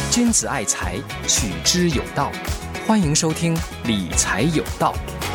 君子爱财，取之有道。欢迎收听理财有道。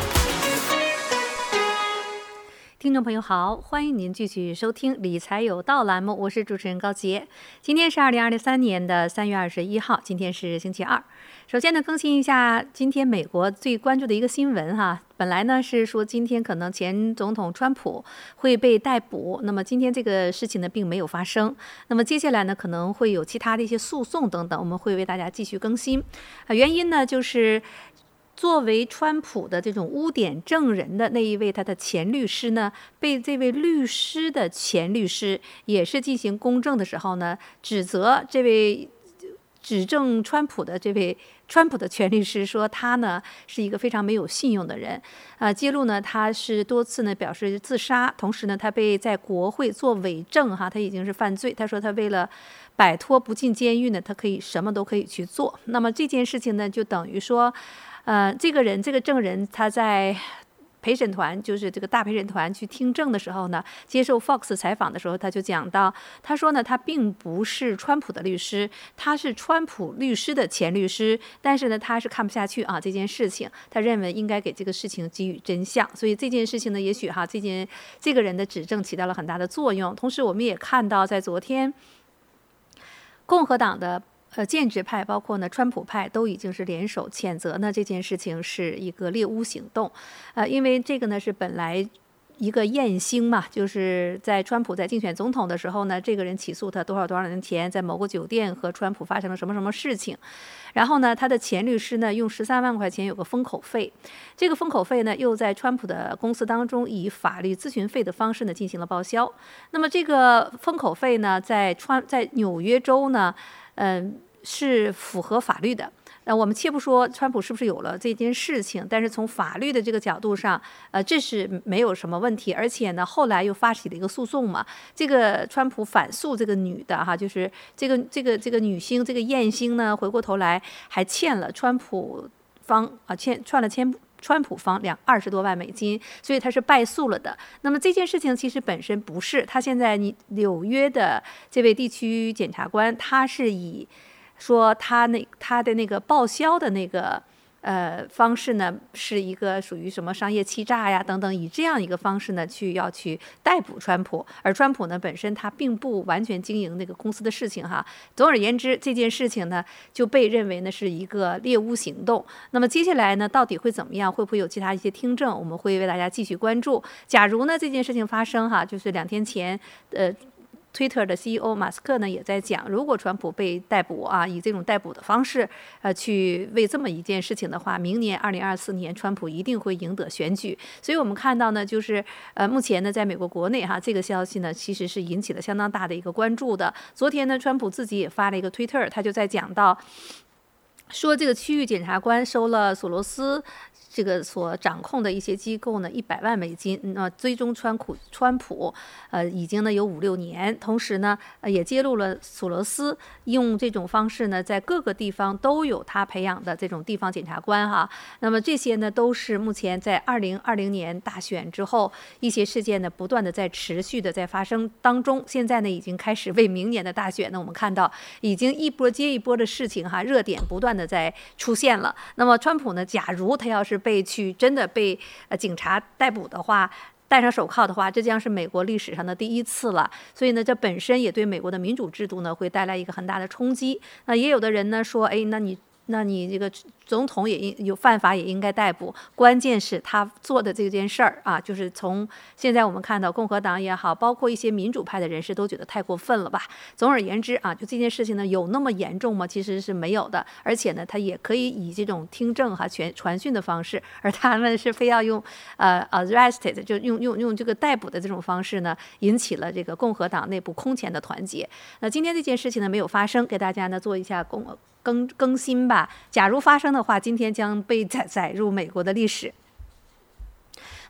听众朋友好，欢迎您继续收听理财有道栏目，我是主持人高杰。今天是2023年的3月21号，今天是星期二。首先呢，更新一下今天美国最关注的一个新闻哈。本来呢是说今天可能前总统川普会被逮捕，那么今天这个事情呢并没有发生。那么接下来呢可能会有其他的一些诉讼等等，我们会为大家继续更新。原因呢就是作为川普的这种污点证人的那一位他的前律师呢，被这位律师的前律师也是进行公证的时候呢，指责这位指证川普的这位川普的前律师说他呢是一个非常没有信用的人，揭露呢他是多次呢表示自杀，同时呢他被在国会做伪证哈，他已经是犯罪。他说他为了摆脱不进监狱呢，他可以什么都可以去做。那么这件事情呢就等于说这个证人他在陪审团，就是这个大陪审团去听证的时候呢，接受 Fox 采访的时候，他就讲到，他说呢，他并不是川普的律师，他是川普律师的前律师，但是呢，他是看不下去啊这件事情，他认为应该给这个事情给予真相，所以这件事情呢，也许哈，这个人的指证起到了很大的作用。同时，我们也看到，在昨天，共和党的建制派包括呢川普派都已经是联手谴责呢这件事情是一个猎巫行动，因为这个呢是本来一个艳星嘛，就是在川普在竞选总统的时候呢，这个人起诉他多少年前在某个酒店和川普发生了什么事情，然后呢他的前律师呢用13万块钱有个封口费，这个封口费呢又在川普的公司当中以法律咨询费的方式呢进行了报销。那么这个封口费呢在纽约州呢是符合法律的。我们且不说川普是不是有了这件事情，但是从法律的这个角度上，这是没有什么问题。而且呢，后来又发起了一个诉讼嘛，这个川普反诉这个女的哈，就是这个女星，这个艳星呢，回过头来还欠了川普方川普方20多万美金，所以他是败诉了的。那么这件事情其实本身不是，他现在纽约的这位地区检察官，他是以说他的那个报销的那个方式呢，是一个属于什么商业欺诈呀等等，以这样一个方式呢要去逮捕川普，而川普呢本身他并不完全经营那个公司的事情哈。总而言之，这件事情呢就被认为呢是一个猎巫行动。那么接下来呢到底会怎么样？会不会有其他一些听证？我们会为大家继续关注。假如呢这件事情发生哈，就是2天前Twitter 的 CEO 马斯克呢也在讲，如果川普被逮捕啊，以这种逮捕的方式去为这么一件事情的话，明年2024年川普一定会赢得选举。所以我们看到呢，就是目前呢在美国国内哈，这个消息呢其实是引起了相当大的一个关注的。昨天呢，川普自己也发了一个 Twitter， 他就在讲到说这个区域检察官收了索罗斯这个所掌控的一些机构呢100万美金，追踪川普已经呢有5-6年，同时呢也揭露了索罗斯用这种方式呢在各个地方都有他培养的这种地方检察官哈。那么这些呢都是目前在2020年大选之后一些事件呢不断的在持续的在发生当中，现在呢已经开始为明年的大选呢我们看到已经一波接一波的事情哈，热点不断的在出现了。那么川普呢，假如他要是真的被警察逮捕的话，戴上手铐的话，这将是美国历史上的第一次了。所以呢，这本身也对美国的民主制度呢会带来一个很大的冲击。那也有的人呢说，那你这个总统也有犯法也应该逮捕，关键是他做的这件事儿啊，就是从现在我们看到共和党也好，包括一些民主派的人士都觉得太过分了吧。总而言之啊，就这件事情呢有那么严重吗？其实是没有的，而且呢他也可以以这种听证和传讯的方式，而他们是非要用arrested 就用这个逮捕的这种方式呢，引起了这个共和党内部空前的团结。那今天这件事情呢没有发生，给大家呢做一下更新吧。假如发生的话，今天将被载入美国的历史。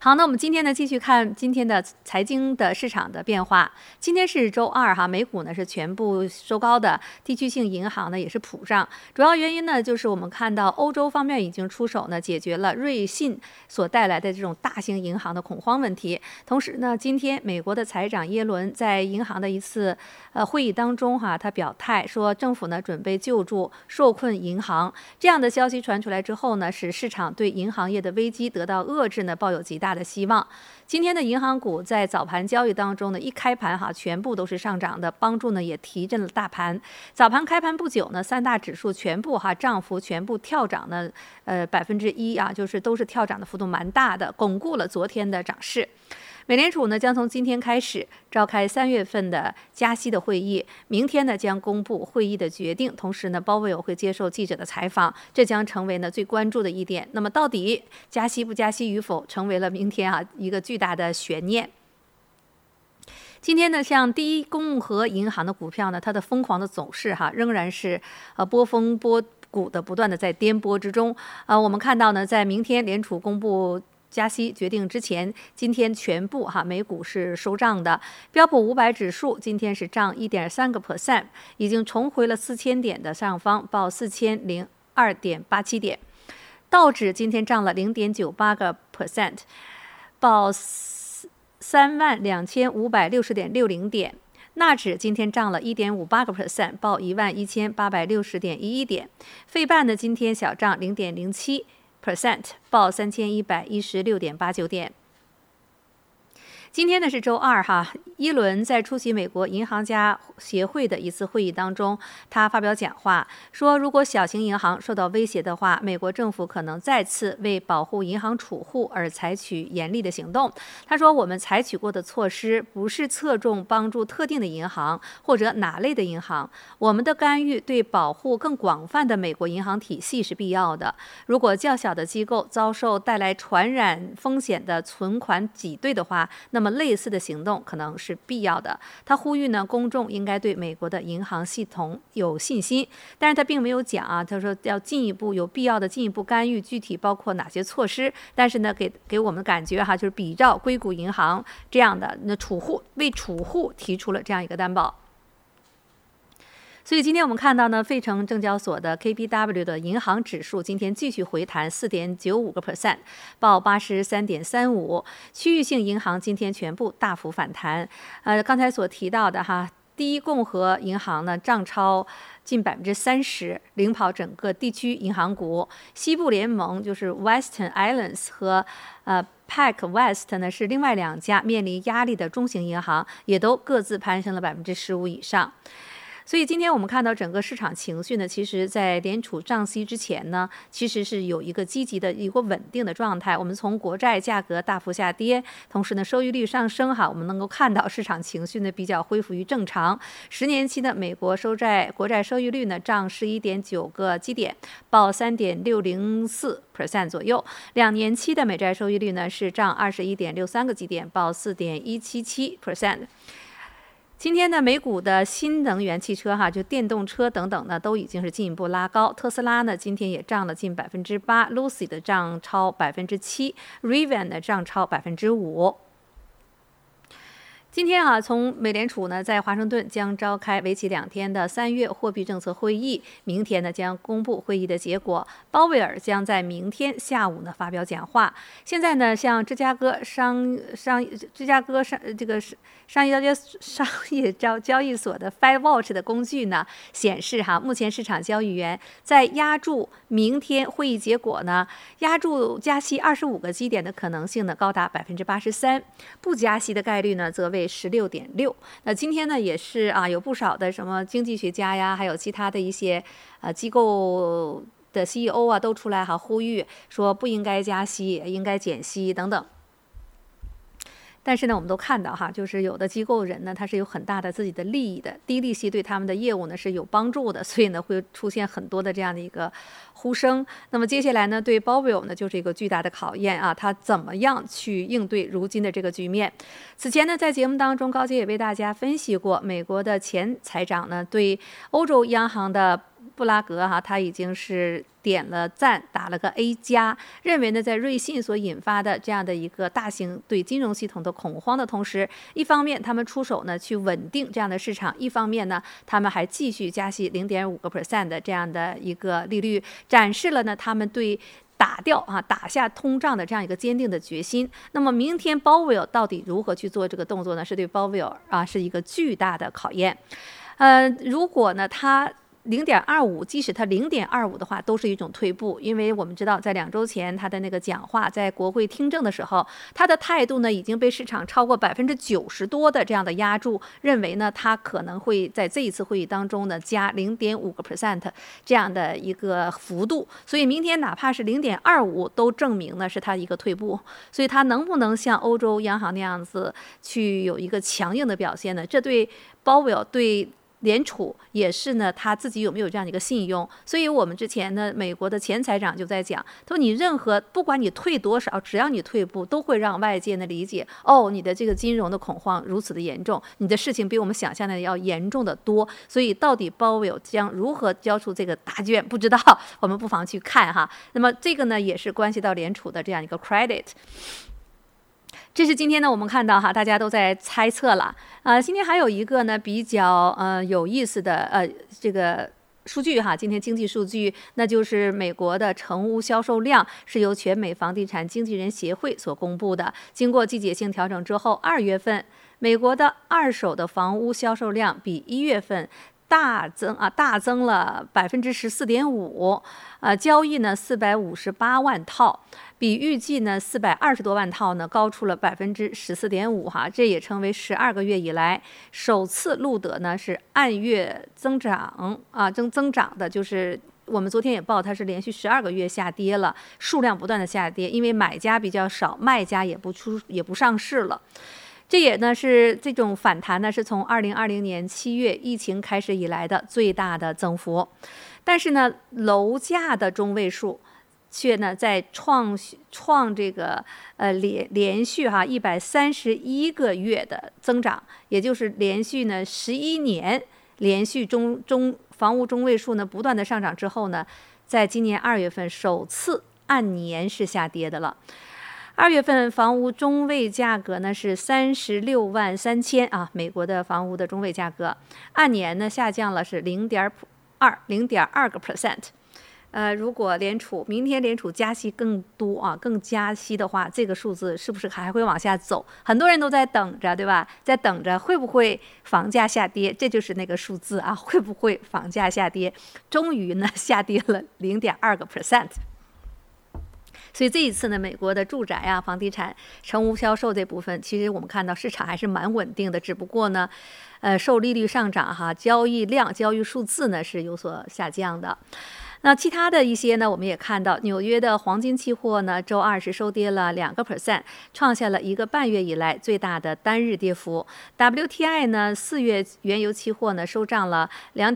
好，那我们今天呢继续看今天的财经的市场的变化。今天是周二哈，美股呢是全部收高的，地区性银行呢也是普涨。主要原因呢就是我们看到欧洲方面已经出手呢解决了瑞信所带来的这种大型银行的恐慌问题。同时呢，今天美国的财长耶伦在银行的一次会议当中哈，他表态说政府呢准备救助受困银行。这样的消息传出来之后呢，使市场对银行业的危机得到遏制呢抱有极大的希望。今天的银行股在早盘交易当中呢，一开盘哈全部都是上涨的，帮助呢也提振了大盘。早盘开盘不久呢，三大指数全部涨幅全部跳涨呢1%啊，就是都是跳涨的幅度蛮大的，巩固了昨天的涨势。美联储呢将从今天开始召开3月份的加息的会议，明天呢将公布会议的决定，同时呢鲍威尔会接受记者的采访，这将成为呢最关注的一点。那么到底加息不加息与否，成为了明天一个巨大的悬念。今天呢，像第一共和银行的股票呢，它的疯狂的走势仍然是波峰波谷的不断的在颠簸之中。我们看到呢，在明天联储公布加息决定之前，今天全部美股是收涨的。标普500指数今天是涨1.3%，已经重回了4000点的上方，报4002.87点。道指今天涨了0.98%，报32560.60点。纳指今天涨了1.58%，报11860.11点。费半呢今天小涨0.07%，报3116.89点。今天呢是周二耶伦在出席美国银行家协会的一次会议当中，他发表讲话说，如果小型银行受到威胁的话，美国政府可能再次为保护银行储户而采取严厉的行动。他说，我们采取过的措施不是侧重帮助特定的银行或者哪类的银行，我们的干预对保护更广泛的美国银行体系是必要的。如果较小的机构遭受带来传染风险的存款挤兑的话，那么类似的行动可能是必要的。他呼吁呢，公众应该对美国的银行系统有信心，但是他并没有讲他说要有必要的进一步干预，具体包括哪些措施。但是呢，给我们感觉就是比照硅谷银行这样的，那为储户提出了这样一个担保。所以今天我们看到呢，费城证交所的 KBW 的银行指数今天继续回弹4.95%，报83.35。区域性银行今天全部大幅反弹。刚才所提到的第一共和银行呢涨超近30%，领跑整个地区银行股。西部联盟就是 Western Islands 和PacWest 呢是另外2家面临压力的中型银行，也都各自攀升了15%以上。所以今天我们看到整个市场情绪呢，其实在联储降息之前呢，其实是有一个积极的一个稳定的状态。我们从国债价格大幅下跌，同时呢收益率上升我们能够看到市场情绪呢比较恢复于正常。10年期的美国国债收益率呢涨11.9个基点，报3.604% 左右。2年期的美债收益率呢是涨21.63个基点，报4.177%。今天呢，美股的新能源汽车就电动车等等呢，都已经是进一步拉高。特斯拉呢，今天也涨了近8%，Lucid 的涨超7%，Rivian 呢涨超5%。今天从美联储呢在华盛顿将召开为期2天的3月货币政策会议，明天呢将公布会议的结果。鲍威尔将在明天下午呢发表讲话。现在呢，像芝加哥商业交易所的 FedWatch 的工具呢显示目前市场交易员在押注明天会议结果呢，押注加息25个基点的可能性呢高达83%，不加息的概率呢则为16.6%。那今天呢也是有不少的什么经济学家呀，还有其他的一些机构的 CEO 都出来呼吁说不应该加息，应该减息等等。但是呢，我们都看到就是有的机构人呢，他是有很大的自己的利益的，低利息对他们的业务呢是有帮助的，所以呢会出现很多的这样的一个呼声。那么接下来呢，对鲍威尔呢就是一个巨大的考验他怎么样去应对如今的这个局面。此前呢，在节目当中，高姐也为大家分析过，美国的前财长呢对欧洲央行的布拉格他已经是点了赞，打了个 A 加，认为呢，在瑞信所引发的这样的一个大型对金融系统的恐慌的同时，一方面他们出手呢去稳定这样的市场，一方面呢他们还继续加息0.5% 的这样的一个利率，展示了呢他们对打下通胀的这样一个坚定的决心。那么明天鲍威尔到底如何去做这个动作呢？是对鲍威尔是一个巨大的考验。如果呢他0.25，即使它0.25的话，都是一种退步，因为我们知道，在2周前他的那个讲话，在国会听证的时候，他的态度呢已经被市场超过90%多的这样的压住，认为呢他可能会在这一次会议当中呢加0.5% 这样的一个幅度，所以明天哪怕是0.25，都证明呢是他一个退步。所以他能不能像欧洲央行那样子去有一个强硬的表现呢？这对鲍威尔对联储也是呢，他自己有没有这样的一个信用？所以我们之前呢，美国的前财长就在讲，他说你不管你退多少，只要你退步，都会让外界呢理解，你的这个金融的恐慌如此的严重，你的事情比我们想象的要严重的多。所以到底鲍威尔将如何交出这个答卷，不知道，我们不妨去看哈。那么这个呢，也是关系到联储的这样一个 credit。这是今天呢，我们看到大家都在猜测了。今天还有一个呢比较有意思的这个数据今天经济数据，那就是美国的成屋销售量是由全美房地产经纪人协会所公布的。经过季节性调整之后，2月份美国的二手的房屋销售量比1月份大增了14.5%，交易呢458万套，比预计呢420多万套呢高出了14.5%，这也成为12个月以来首次录得呢是按月增长增长的，就是我们昨天也报它是连续12个月下跌了，数量不断的下跌，因为买家比较少，卖家也不上市了。这也呢是这种反弹呢，是从2020年7月疫情开始以来的最大的增幅。但是呢，楼价的中位数却呢在创这个连续131个月的增长，也就是连续呢11年连续房屋中位数呢不断的上涨之后呢，在今年2月份首次按年是下跌的了。2月份房屋中位价格呢是36万3千美国的房屋的中位价格按年呢下降了是0.2%。如果明天联储加息更加息的话，这个数字是不是还会往下走？很多人都在等着，对吧？在等着会不会房价下跌？这就是那个数字会不会房价下跌？终于呢下跌了0.2%。所以这一次呢，美国的住宅房地产成屋销售这部分，其实我们看到市场还是蛮稳定的，只不过呢，受利率上涨交易数字呢是有所下降的。那其他的一些呢，我们也看到纽约的黄金期货呢，周二是收跌了2%，创下了1个半月以来最大的单日跌幅。WTI 呢，4月原油期货呢收涨了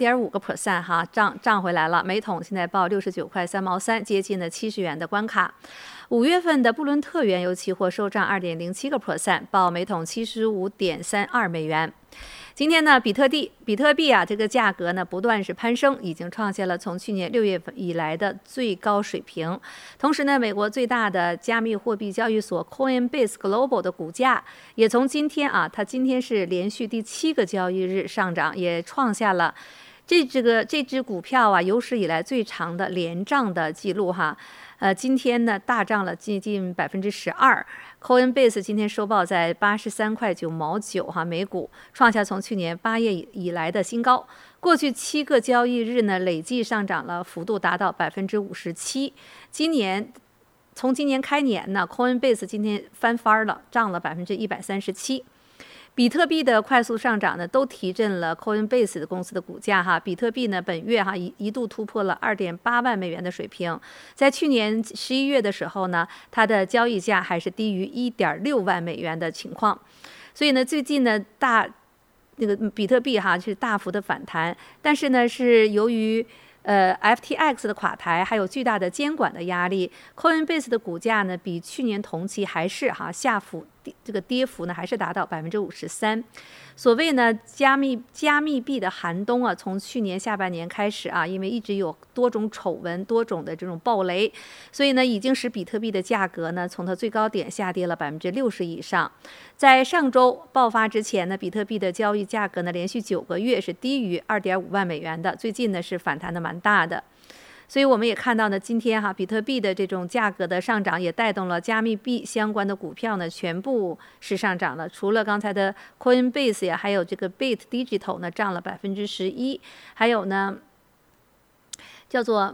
2.5%，涨回来了，每桶现在报69块3毛3，接近了70元的关卡。5月份的布伦特原油期货收涨2.07%，报每桶75.32美元。今天呢，比特币这个价格呢不断是攀升，已经创下了从去年6月份以来的最高水平。同时呢，美国最大的加密货币交易所 Coinbase Global 的股价也从今天它今天是连续第7个交易日上涨，也创下了这只股票有史以来最长的连涨的记录今天呢大涨了接近12%。Coinbase 今天收报在83块9毛9每股，创下从去年8月以来的新高。过去7个交易日呢，累计上涨了幅度达到57%。从今年开年呢 ，Coinbase 今天翻番了，涨了137%。比特币的快速上涨呢，都提振了 Coinbase 的公司的股价比特币呢，本月一度突破了2.8万美元的水平，在去年11月的时候呢，它的交易价还是低于1.6万美元的情况。所以呢，最近呢，那个比特币是大幅的反弹，但是呢，是由于FTX 的垮台，还有巨大的监管的压力 ，Coinbase 的股价呢比去年同期还是下幅这个跌幅呢还是达到53%。所谓呢加密币的寒冬啊，从去年下半年开始啊，因为一直有多种丑闻、多种的这种暴雷，所以呢已经使比特币的价格呢从它最高点下跌了60%以上。在上周爆发之前呢，比特币的交易价格呢连续9个月是低于2.5万美元的，最近呢是反弹的蛮大的。所以我们也看到呢，今天比特币的这种价格的上涨，也带动了加密币相关的股票呢，全部是上涨了。除了刚才的 Coinbase 呀，还有这个 Bit Digital 呢，涨了11%，还有呢，叫做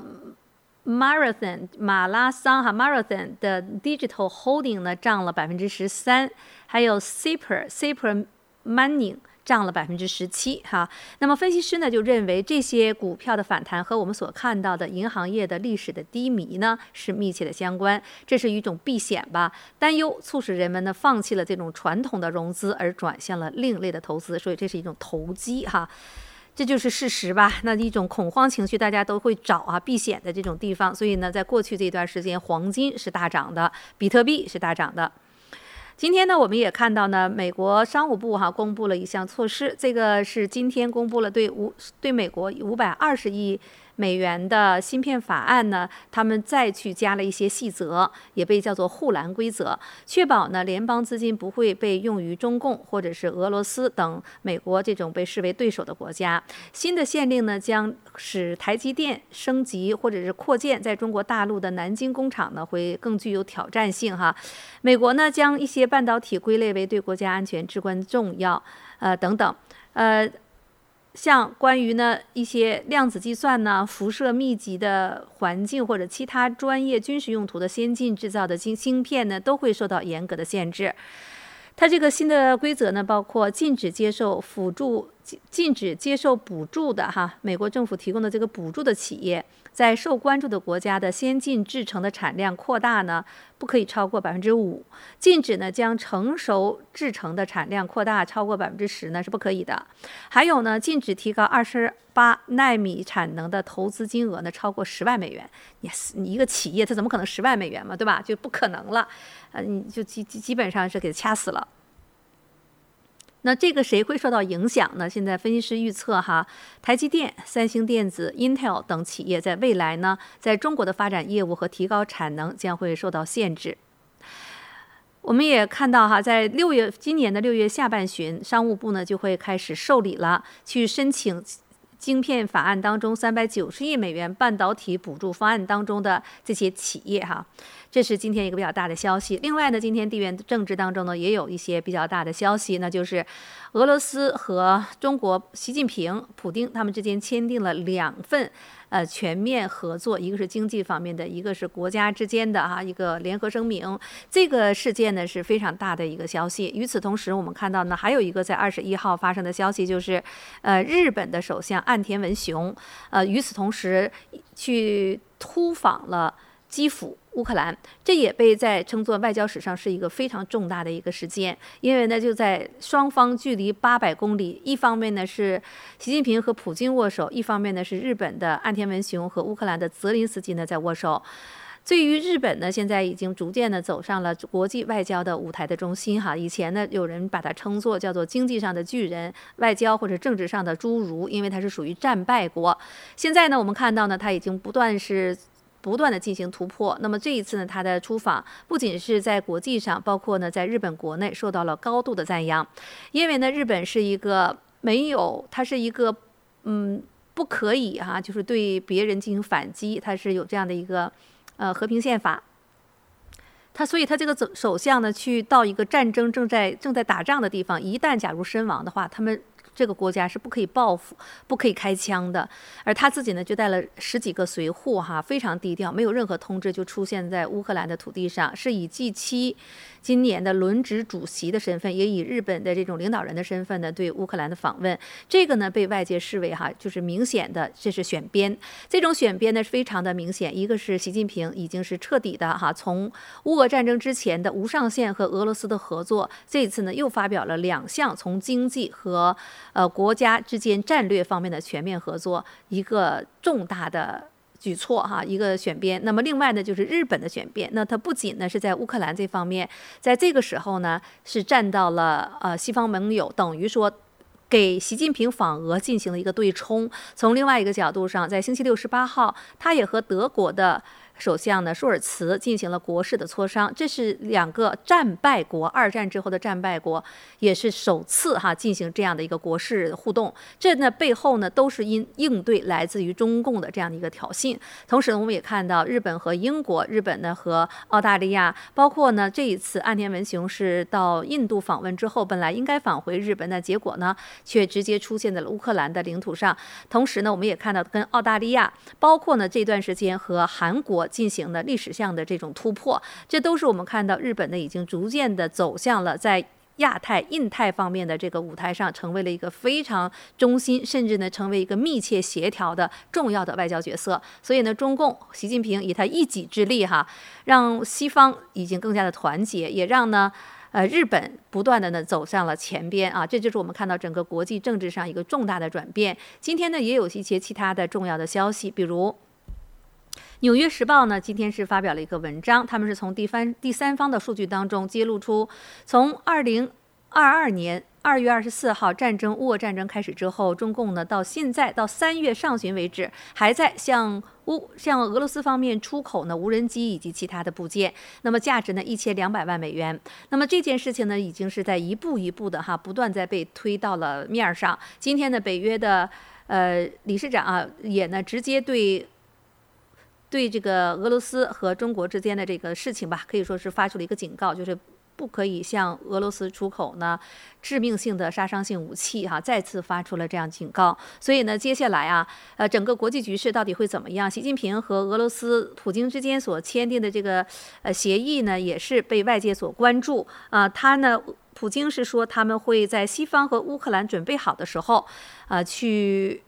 Marathon 马拉桑Marathon 的 Digital Holding 呢，涨了13%，还有 Super Mining。涨了17%哈，那么分析师呢就认为这些股票的反弹和我们所看到的银行业的历史的低迷呢是密切的相关，这是一种避险吧，担忧促使人们呢放弃了这种传统的融资而转向了另类的投资，所以这是一种投机哈。这就是事实吧。那一种恐慌情绪，大家都会找避险的这种地方。所以呢，在过去这段时间，黄金是大涨的，比特币是大涨的。今天呢，我们也看到呢，美国商务部公布了一项措施，这个是今天公布了对美国520亿美元的芯片法案呢，他们再去加了一些细则，也被叫做护栏规则，确保呢联邦资金不会被用于中共或者是俄罗斯等美国这种被视为对手的国家。新的限令呢，将使台积电升级或者是扩建在中国大陆的南京工厂呢，会更具有挑战性哈。美国呢，将一些半导体归类为对国家安全至关重要，等等，像关于呢一些量子计算呢、辐射密集的环境或者其他专业军事用途的先进制造的芯片呢，都会受到严格的限制。它这个新的规则呢，包括禁止接受补助的美国政府提供的这个补助的企业，在受关注的国家的先进制程的产量扩大呢，不可以超过5%。禁止呢将成熟制程的产量扩大超过10%呢是不可以的。还有呢，禁止提高28奈米产能的投资金额呢超过10万美元。Yes， 你一个企业它怎么可能10万美元嘛，对吧？就不可能了。你就基本上是给掐死了。那这个谁会受到影响呢？现在分析师预测台积电、三星电子、Intel 等企业在未来呢，在中国的发展业务和提高产能将会受到限制。我们也看到在今年的6月下半旬，商务部呢就会开始受理了，去申请晶片法案当中390亿美元半导体补助方案当中的这些企业这是今天一个比较大的消息。另外呢，今天地缘政治当中呢也有一些比较大的消息，那就是俄罗斯和中国习近平、普丁他们之间签订了2份全面合作，一个是经济方面的，一个是国家之间的一个联合声明。这个事件呢是非常大的一个消息。与此同时，我们看到呢还有一个在21号发生的消息，就是日本的首相岸田文雄与此同时去突访了基辅乌克兰，这也被称作外交史上是一个非常重大的一个事件。因为呢就在双方距离800公里，一方面呢是习近平和普京握手，一方面呢是日本的岸田文雄和乌克兰的泽林斯基呢在握手。对于日本呢，现在已经逐渐的走上了国际外交的舞台的中心以前呢，有人把它称作叫做经济上的巨人，外交或者政治上的侏儒，因为它是属于战败国。现在呢，我们看到呢，它已经不断的进行突破。那么这一次呢，他的出访不仅是在国际上，包括呢在日本国内受到了高度的赞扬。因为呢，日本是一个它是一个不可以就是对别人进行反击，它是有这样的一个和平宪法。所以他这个首相呢，去到一个战争正在打仗的地方，一旦假如身亡的话，他们这个国家是不可以报复、不可以开枪的。而他自己呢，就带了10几个随护非常低调，没有任何通知就出现在乌克兰的土地上，是以G7今年的轮值主席的身份，也以日本的这种领导人的身份呢，对乌克兰的访问。这个呢，被外界视为就是明显的这是选边。这种选边呢，非常的明显。一个是习近平已经是彻底的从乌俄战争之前的无上限和俄罗斯的合作，这一次呢又发表了2项从经济和国家之间战略方面的全面合作，一个重大的举措哈，一个选边。那么另外呢，就是日本的选边。那它不仅呢是在乌克兰这方面，在这个时候呢是站到了西方盟友，等于说给习近平访俄进行了一个对冲。从另外一个角度上，在星期六18号，他也和德国的首相呢舒尔茨进行了国事的磋商，这是两个战败国，二战之后的战败国，也是首次进行这样的一个国事互动。这呢背后呢都是应对来自于中共的这样的一个挑衅。同时呢，我们也看到日本和英国，日本呢和澳大利亚，包括呢这一次岸田文雄是到印度访问之后，本来应该返回日本的，结果呢却直接出现在了乌克兰的领土上。同时呢，我们也看到跟澳大利亚，包括呢这段时间和韩国进行了历史上的这种突破，这都是我们看到日本呢已经逐渐的走向了在亚太、印太方面的这个舞台上，成为了一个非常中心，甚至呢成为一个密切协调的重要的外交角色。所以呢，中共习近平以他一己之力让西方已经更加的团结，也让呢日本不断的呢走向了前边这就是我们看到整个国际政治上一个重大的转变。今天呢也有一些其他的重要的消息，比如纽约时报呢今天是发表了一个文章，他们是从第三方的数据当中揭露出，从2022年2月24号乌俄战争开始之后，中共呢到现在到3月上旬为止，还在向俄罗斯方面出口呢无人机以及其他的部件，那么价值呢1200万美元。那么这件事情呢已经是在一步一步的不断在被推到了面上。今天呢北约的理事长也呢直接对这个俄罗斯和中国之间的这个事情吧，可以说是发出了一个警告，就是不可以向俄罗斯出口呢致命性的杀伤性武器再次发出了这样警告。所以呢接下来整个国际局势到底会怎么样？习近平和俄罗斯普京之间所签订的这个协议呢也是被外界所关注普京是说他们会在西方和乌克兰准备好的时候去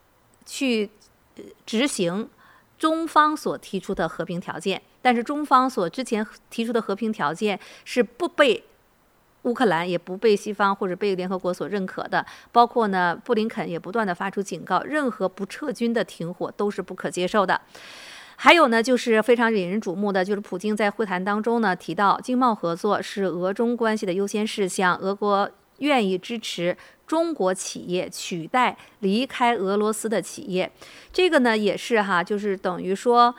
执行中方所提出的和平条件，但是中方所之前提出的和平条件是不被乌克兰也不被西方或者被联合国所认可的，包括呢布林肯也不断的发出警告，任何不撤军的停火都是不可接受的。还有呢，就是非常引人瞩目的，就是普京在会谈当中呢提到，经贸合作是俄中关系的优先事项，俄国愿意支持中国企业取代离开俄罗斯的企业。这个呢也是就是等于说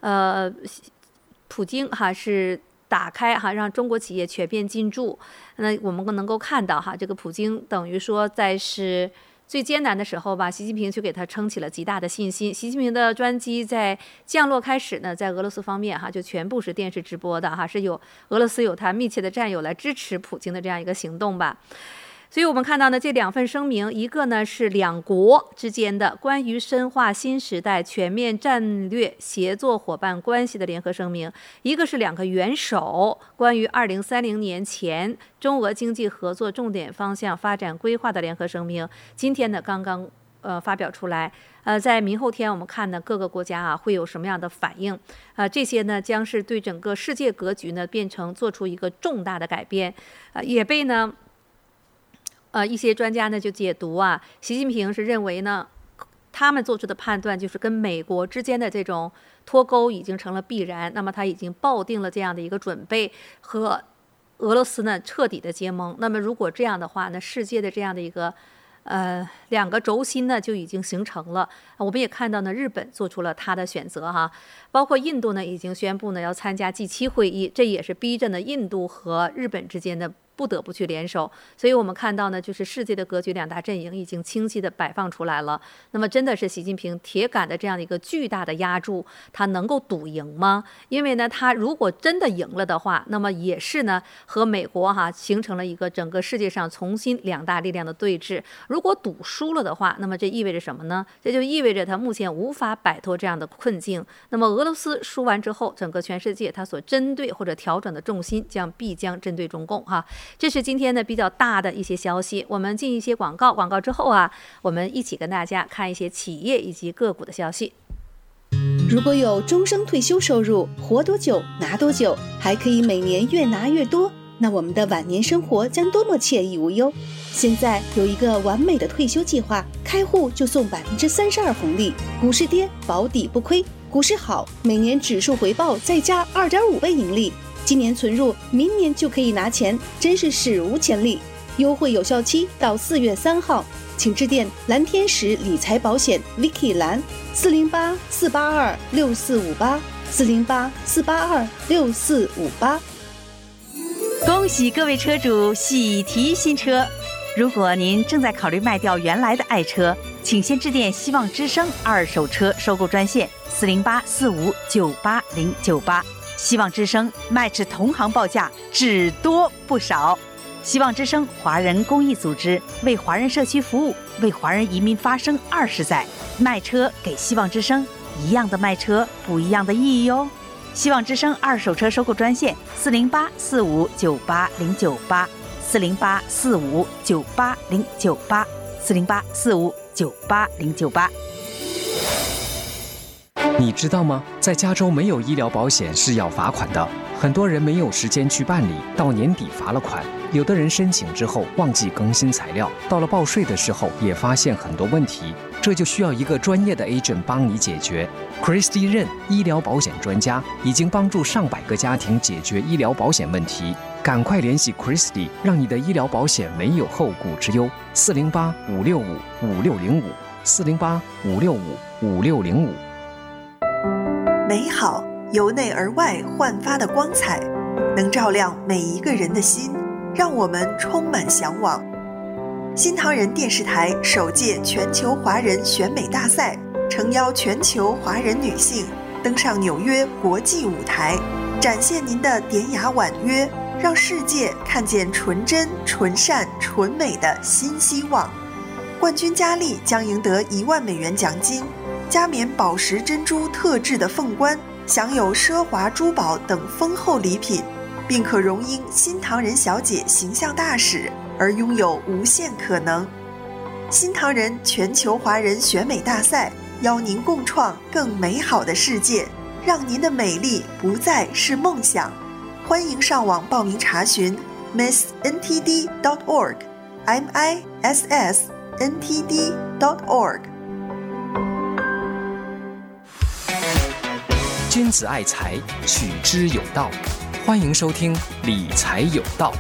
普京是打开让中国企业全面进驻。那我们能够看到这个普京等于说在是最艰难的时候吧，习近平就给他撑起了极大的信心。习近平的专机在降落开始呢，在俄罗斯方面就全部是电视直播的是有俄罗斯有他密切的战友来支持普京的这样一个行动吧。所以我们看到呢，这两份声明，一个呢是两国之间的关于深化新时代全面战略协作伙伴关系的联合声明，一个是两个元首关于2030年前中俄经济合作重点方向发展规划的联合声明。今天呢刚刚发表出来，在明后天我们看呢各个国家会有什么样的反应，这些呢将是对整个世界格局呢变成做出一个重大的改变，也被呢一些专家呢就解读习近平是认为呢，他们做出的判断就是跟美国之间的这种脱钩已经成了必然，那么他已经抱定了这样的一个准备，和俄罗斯呢彻底的结盟。那么如果这样的话呢，世界的这样的一个两个轴心呢就已经形成了。我们也看到呢，日本做出了他的选择包括印度呢已经宣布呢要参加G7会议，这也是逼着呢印度和日本之间的不得不去联手。所以我们看到呢，就是世界的格局两大阵营已经清晰的摆放出来了。那么真的是习近平铁杆的这样的一个巨大的压注，他能够赌赢吗？因为呢他如果真的赢了的话，那么也是呢和美国形成了一个整个世界上重新两大力量的对峙。如果赌输了的话，那么这意味着什么呢？这就意味着他目前无法摆脱这样的困境。那么俄罗斯输完之后，整个全世界他所针对或者调整的重心必将针对中共这是今天的比较大的一些消息。我们进一些广告之后我们一起跟大家看一些企业以及个股的消息。 如果有终生退休收入，活多久拿多久，还可以每年越拿越多， 那我们的晚年生活将多么惬意无忧。现在有一个完美的退休计划，开户就送32%红利，股市跌保底不亏，股市好每年指数回报再加2.5倍盈利，今年存入，明年就可以拿钱，真是史无前例。优惠有效期到4月3号，请致电蓝天使理财保险 Vicky 蓝408-482-6458，408-482-6458。 恭喜各位车主喜提新车！如果您正在考虑卖掉原来的爱车，请先致电希望之声二手车收购专线408-4598-098。希望之声卖至同行报价，只多不少。希望之声华人公益组织为华人社区服务，为华人移民发声20载，卖车给希望之声，一样的卖车，不一样的意义哦。希望之声二手车收购专线408-4598-098，408-4598-098，408-4598-098。 你知道吗？在加州没有医疗保险是要罚款的，很多人没有时间去办理，到年底罚了款。有的人申请之后忘记更新材料，到了报税的时候也发现很多问题，这就需要一个专业的 agent 帮你解决。Christy 任医疗保险专家已经帮助上百个家庭解决医疗保险问题，赶快联系 Christy， 让你的医疗保险没有后顾之忧。408-565-5605，408-565-5605。 美好由内而外焕发的光彩，能照亮每一个人的心，让我们充满向往。新唐人电视台首届全球华人选美大赛，诚邀全球华人女性登上纽约国际舞台，展现您的典雅婉约，让世界看见纯真、纯善、纯美的新希望。冠军佳丽将赢得1万美元奖金，加冕宝石珍珠特制的凤冠，享有奢华珠宝等丰厚礼品，并可荣膺新唐人小姐形象大使，而拥有无限可能。新唐人全球华人选美大赛邀您共创更美好的世界，让您的美丽不再是梦想。欢迎上网报名查询 missntd.org missntd.org。 君子爱财，取之有道。欢迎收听理财有道。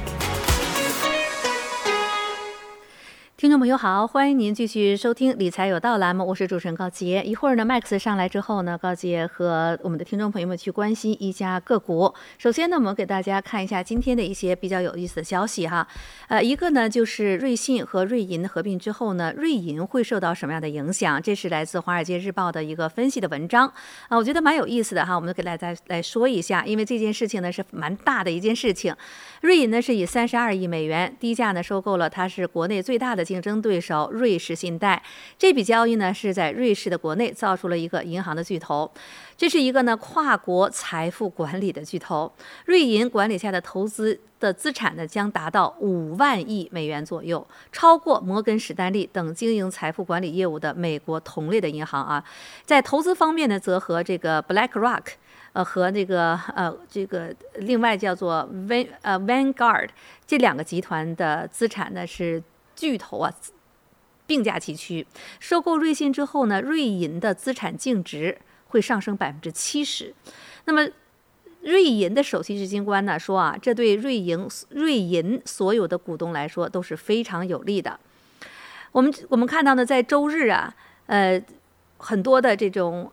听众朋友好，欢迎您继续收听理财有道栏目，我是主持人高杰。一会儿呢 Max 上来之后呢，高杰和我们的听众朋友们去关心一家个股。首先呢，我们给大家看一下今天的一些比较有意思的消息哈。一个呢就是瑞信和瑞银合并之后呢，瑞银会受到什么样的影响？这是来自《华尔街日报》的一个分析的文章啊，我觉得蛮有意思的哈，我们给大家来说一下，因为这件事情呢是蛮大的一件事情。瑞银呢是以32亿美元低价呢收购了它是国内最大的竞争对手瑞士信贷。这笔交易呢是在瑞士的国内造出了一个银行的巨头，这是一个呢跨国财富管理的巨头。瑞银管理下的投资的资产呢将达到5万亿美元左右，超过摩根史丹利等经营财富管理业务的美国同类的银行啊。在投资方面呢，则和这个 BlackRock和这个另外叫做Vanguard 这两个集团的资产呢是巨头啊，并驾齐驱。收购瑞信之后呢，瑞银的资产净值会上升70%。那么瑞银的首席执行官呢说啊，这对瑞银所有的股东来说都是非常有利的。我们看到呢，在周日啊，很多的这种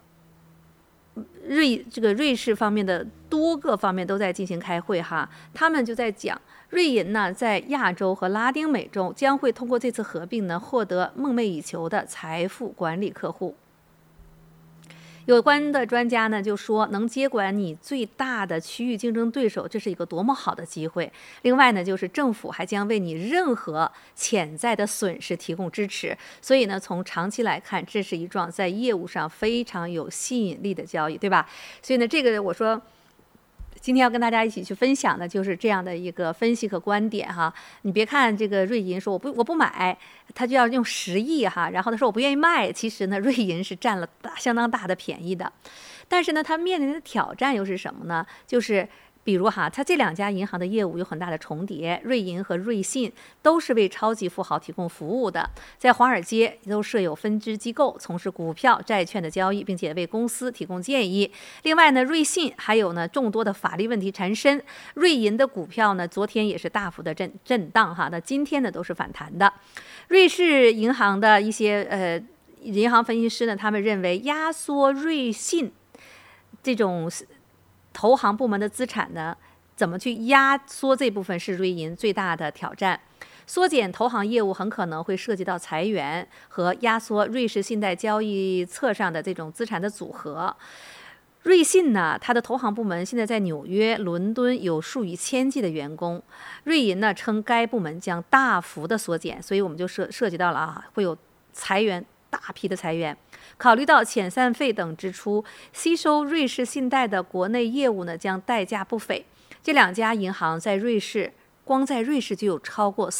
瑞士方面的多个方面都在进行开会哈，他们就在讲瑞银呢在亚洲和拉丁美洲将会通过这次合并呢获得梦寐以求的财富管理客户。有关的专家呢就说，能接管你最大的区域竞争对手，这是一个多么好的机会。另外呢，就是政府还将为你任何潜在的损失提供支持。所以呢，从长期来看，这是一桩在业务上非常有吸引力的交易，对吧？所以呢，这个我说今天要跟大家一起去分享的就是这样的一个分析和观点哈。你别看这个瑞银说我不买，他就要用10亿哈，然后他说我不愿意卖，其实呢瑞银是占了相当大的便宜的。但是呢，他面临的挑战又是什么呢？就是比如它这2家银行的业务有很大的重叠，瑞银和瑞信都是为超级富豪提供服务的，在华尔街都设有分支机构，从事股票、债券的交易，并且为公司提供建议。另外呢，瑞信还有呢众多的法律问题缠身，瑞银的股票呢昨天也是大幅的震荡那今天呢都是反弹的。瑞士银行的一些银行分析师呢，他们认为压缩瑞信这种投行部门的资产呢，怎么去压缩这部分是瑞银最大的挑战。缩减投行业务很可能会涉及到裁员和压缩瑞士信贷交易册上的这种资产的组合。瑞信呢，它的投行部门现在在纽约、伦敦有数以千计的员工。瑞银呢称该部门将大幅的缩减，所以我们就涉及到了会有裁员，大批的裁员。考虑到遣散费等支出，吸收瑞士信贷的国内业务呢将代价不菲。这2家银行在瑞士，光在瑞士就有超过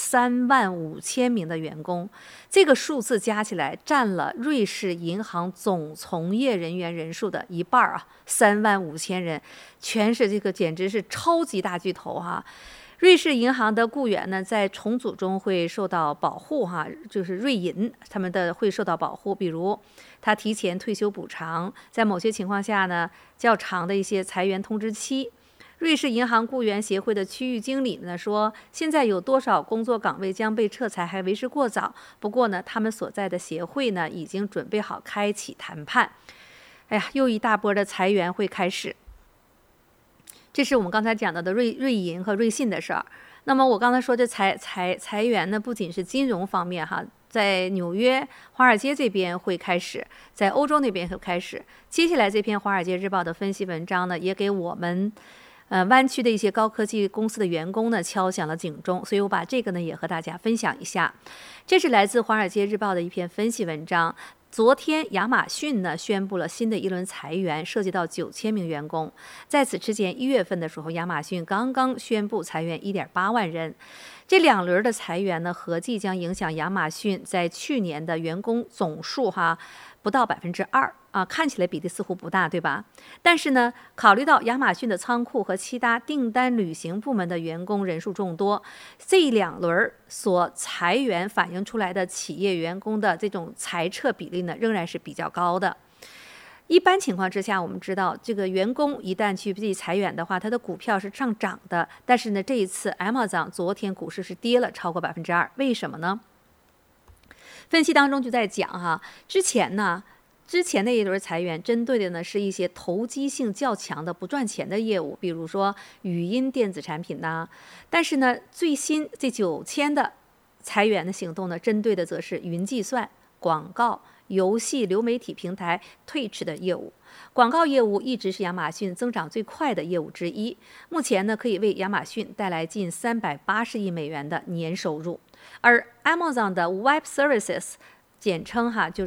35000名的员工，这个数字加起来占了瑞士银行总从业人员人数的1半35000人，全是这个简直是超级大巨头瑞士银行的雇员呢，在重组中会受到保护就是瑞银他们的会受到保护，比如他提前退休补偿，在某些情况下呢，较长的一些裁员通知期。瑞士银行雇员协会的区域经理呢说，现在有多少工作岗位将被撤裁还为时过早，不过呢，他们所在的协会呢已经准备好开启谈判。又一大波的裁员会开始。这是我们刚才讲到的瑞银和瑞信的事儿。那么我刚才说这裁员呢，不仅是金融方面在纽约、华尔街这边会开始，在欧洲那边会开始。接下来这篇《华尔街日报》的分析文章呢，也给我们湾区的一些高科技公司的员工呢敲响了警钟，所以我把这个呢也和大家分享一下。这是来自《华尔街日报》的一篇分析文章。昨天，亚马逊呢宣布了新的一轮裁员，涉及到9000名员工。在此之前，1月份的时候，亚马逊刚刚宣布裁员1.8万人。这2轮的裁员呢，合计将影响亚马逊在去年的员工总数不到2%看起来比例似乎不大，对吧？但是呢，考虑到亚马逊的仓库和其他订单履行部门的员工人数众多，这2轮所裁员反映出来的企业员工的这种裁撤比例呢，仍然是比较高的。一般情况之下，我们知道这个员工一旦去被裁员的话，他的股票是上涨的。但是呢，这一次 Amazon 昨天股市是跌了超过2%，为什么呢？分析当中就在讲之前那一轮裁员针对的呢是一些投机性较强的不赚钱的业务，比如说语音电子产品但是呢，最新这9000的裁员的行动呢，针对的则是云计算、广告、游戏流媒体平台Twitch的业务。广告业务一直是亚马逊增长最快的业务之一，目前呢可以为亚马逊带来近380亿美元的年收入。而 Amazon 的 Web Services简称就是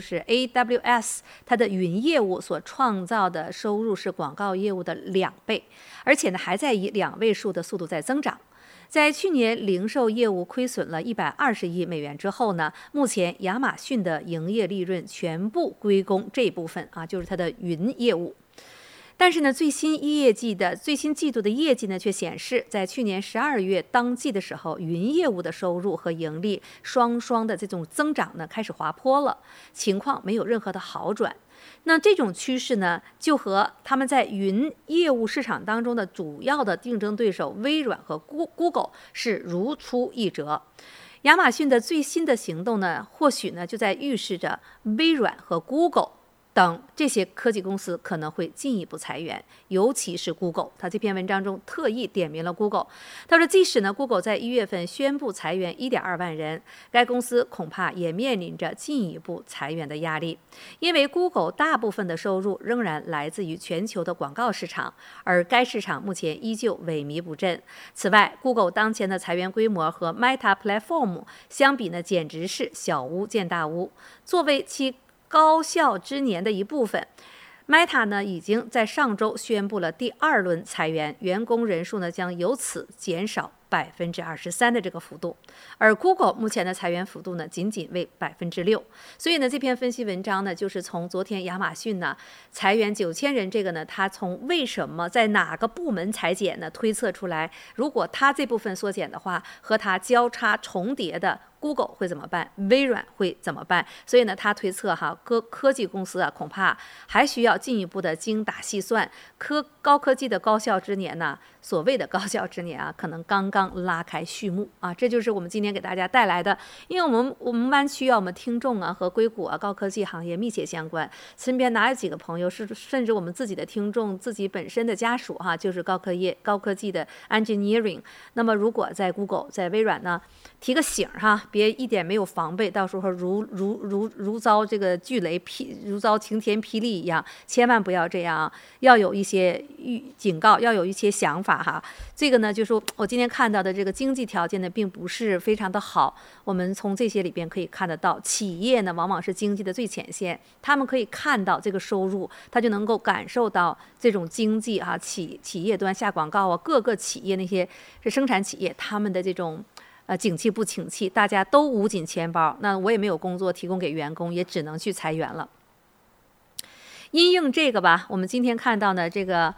AWS， 它的云业务所创造的收入是广告业务的2倍，而且呢还在以2位数的速度在增长。在去年零售业务亏损了120亿美元之后呢，目前亚马逊的营业利润全部归功这部分就是它的云业务。但是呢，最新季度的业绩呢，却显示，在去年12月当季的时候，云业务的收入和盈利双的这种增长呢，开始滑坡了，情况没有任何的好转。那这种趋势呢，就和他们在云业务市场当中的主要的竞争对手微软和 Google 是如出一辙。亚马逊的最新的行动呢，或许呢就在预示着微软和 Google等这些科技公司可能会进一步裁员，尤其是 Google。 他这篇文章中特意点名了 Google。 他说，即使呢 Google 在1月份宣布裁员1.2万人，该公司恐怕也面临着进一步裁员的压力，因为 Google 大部分的收入仍然来自于全球的广告市场，而该市场目前依旧萎靡不振。此外， Google 当前的裁员规模和 Meta Platform 相比呢，简直是小巫见大巫。作为其高效之年的一部分， Meta 呢已经在上周宣布了第2轮裁员，员工人数呢将由此减少 23%的这个幅度，而 Google 目前的裁员幅度呢仅仅为6%。所以呢，这篇分析文章呢，就是从昨天亚马逊呢裁员9000人这个呢，它从为什么在哪个部门裁减呢，推测出来，如果它这部分缩减的话，和它交叉重叠的Google 会怎么办？微软会怎么办？所以呢，他推测科技公司啊，恐怕还需要进一步的精打细算。高科技的高效之年呢，所谓的高效之年啊，可能刚刚拉开序幕啊。这就是我们今天给大家带来的。因为我们湾区啊，我们听众啊和硅谷啊高科技行业密切相关，身边哪有几个朋友甚至我们自己的听众自己本身的家属就是高科技的 engineering。那么如果在 Google 在微软呢，提个醒别一点没有防备，到时候如遭这个巨雷如遭晴天霹雳一样，千万不要这样，要有一些警告，要有一些想法这个呢，就是我今天看到的这个经济条件呢，并不是非常的好。我们从这些里边可以看得到，企业呢往往是经济的最前线，他们可以看到这个收入，他就能够感受到这种经济企业端下广告各个企业那些是生产企业，他们的这种景气不景气，大家都捂紧钱包，那我也没有工作提供给员工，也只能去裁员了。因应这个吧，我们今天看到呢，这个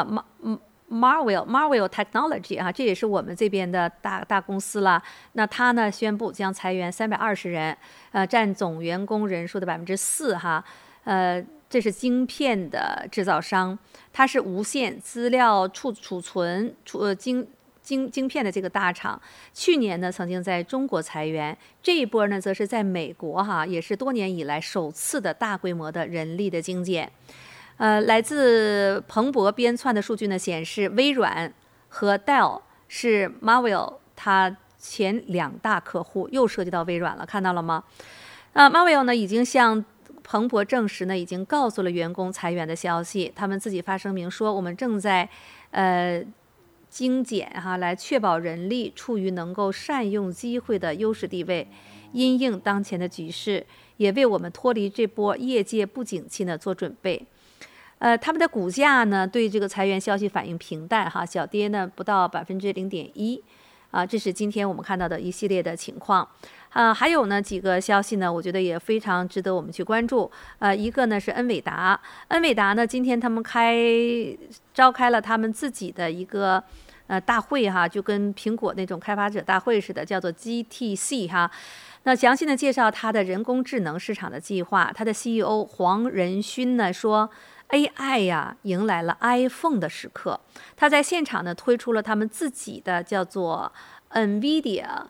Marvell Technology 这也是我们这边的大公司了。那它呢宣布将裁员320人，占总员工人数的4%这是晶片的制造商，它是无线资料储存晶片的这个大厂，去年呢曾经在中国裁员，这一波呢则是在美国也是多年以来首次的大规模的人力的精简。来自彭博编纂的数据呢显示，微软和 Dell 是 Marvell 它前2大客户，又涉及到微软了，看到了吗？Marvell 呢已经向彭博证实呢，已经告诉了员工裁员的消息，他们自己发声明说，我们正在精简来确保人力处于能够善用机会的优势地位，因应当前的局势，也为我们脱离这波业界不景气呢做准备。他们的股价呢对这个裁员消息反应平淡小跌呢不到0.1%这是今天我们看到的一系列的情况。还有呢几个消息呢，我觉得也非常值得我们去关注。一个呢是恩伟达呢，今天他们召开了他们自己的一个大会就跟苹果那种开发者大会似的，叫做 GTC 那详细的介绍他的人工智能市场的计划。他的 CEO 黄仁勋呢说， AI 迎来了 iPhone 的时刻。他在现场呢推出了他们自己的叫做 NVIDIA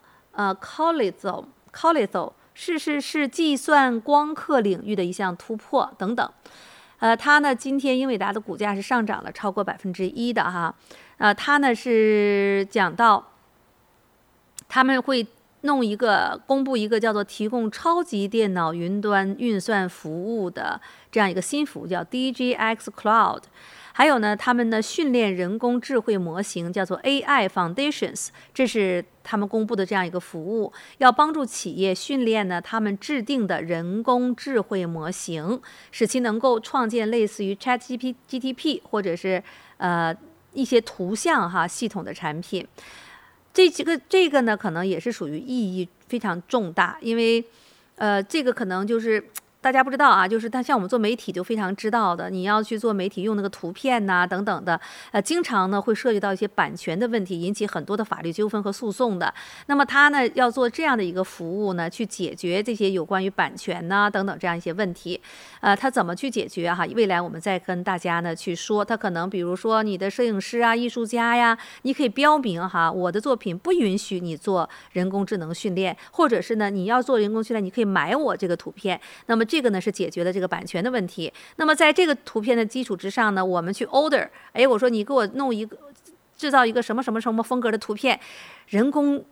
Colliso 是计算光刻领域的一项突破等等。他呢今天英伟达的股价是上涨了超过1%的他呢是讲到他们会公布一个叫做提供超级电脑云端运算服务的这样一个新服务，叫 DGX Cloud。还有呢，他们呢训练人工智慧模型叫做 AI Foundations， 这是他们公布的这样一个服务，要帮助企业训练呢他们制定的人工智慧模型，使其能够创建类似于 ChatGPT 或者是一些图像系统的产品。这个呢可能也是属于意义非常重大，因为这个可能就是大家不知道就是它像我们做媒体就非常知道的，你要去做媒体用那个图片等等的，经常呢会涉及到一些版权的问题，引起很多的法律纠纷和诉讼的。那么它呢要做这样的一个服务呢，去解决这些有关于版权等等这样一些问题。它怎么去解决未来我们再跟大家呢去说。它可能比如说你的摄影师艺术家呀，你可以标明我的作品不允许你做人工智能训练，或者是呢你要做人工训练，你可以买我这个图片。那么这个呢是解决了这个版权的问题。那么在这个图片的基础之上呢，我们去 order， 我说你给我制造一个什么什么什么风格的图片，人工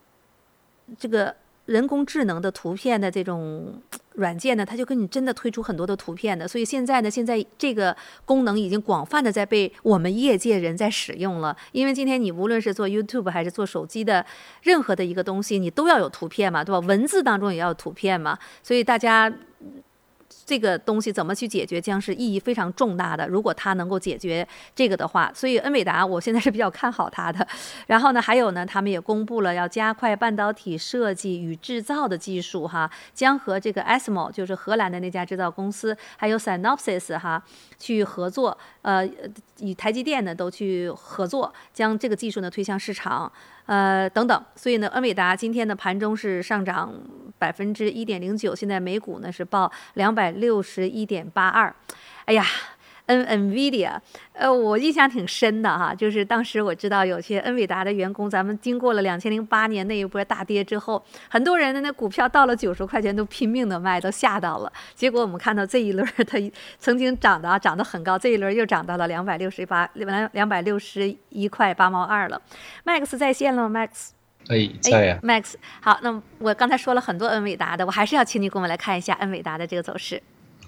智能的图片的这种软件呢，它就给你真的推出很多的图片的。所以现在这个功能已经广泛的在被我们业界人在使用了。因为今天你无论是做 YouTube 还是做手机的任何的一个东西，你都要有图片嘛，对吧？文字当中也要有图片嘛，所以大家这个东西怎么去解决，将是意义非常重大的。如果它能够解决这个的话，所以恩伟达我现在是比较看好它的。然后呢，还有呢，他们也公布了要加快半导体设计与制造的技术哈，将和这个 ASML 就是荷兰的那家制造公司，还有 Synopsys 哈去合作，与台积电呢都去合作，将这个技术呢推向市场。等等，所以呢，恩伟达今天的盘中是上涨1.09%，现在每股呢是报261.82。哎呀，NVIDIA，我印象挺深的哈，就是当时我知道有些恩伟达的员工，咱们经过了2008年那一波大跌之后，很多人的那股票到了90块钱都拼命的卖，都吓到了。结果我们看到这一轮它曾经涨得很高，这一轮又涨到了261块8毛2了。Max 在线了吗 ？Max？ 在啊。 Max， 好，那我刚才说了很多恩伟达的，我还是要请你给我们来看一下恩伟达的这个走势。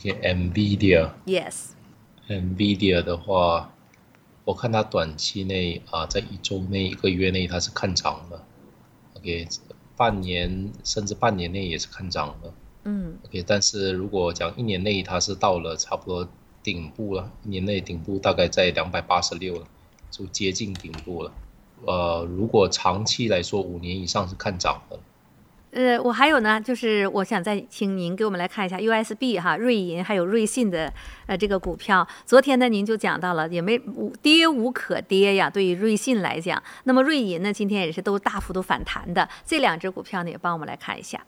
NVIDIA。Yes。NVIDIA 的话，我看它短期内在1周内、1个月内它是看涨的。OK， 半年甚至半年内也是看涨的。OK， 但是如果讲1年内，它是到了差不多顶部了，1年内顶部大概在286了，就接近顶部了。如果长期来说，5年以上是看涨的。 我还有呢，就是我想再请您给我们来看一下 USB 哈，瑞银还有瑞信的这个股票。昨天呢，您就讲到了，也跌无可跌呀。对于瑞信来讲，那么瑞银呢，今天也是都大幅度反弹的。这2只股票呢，也帮我们来看一下。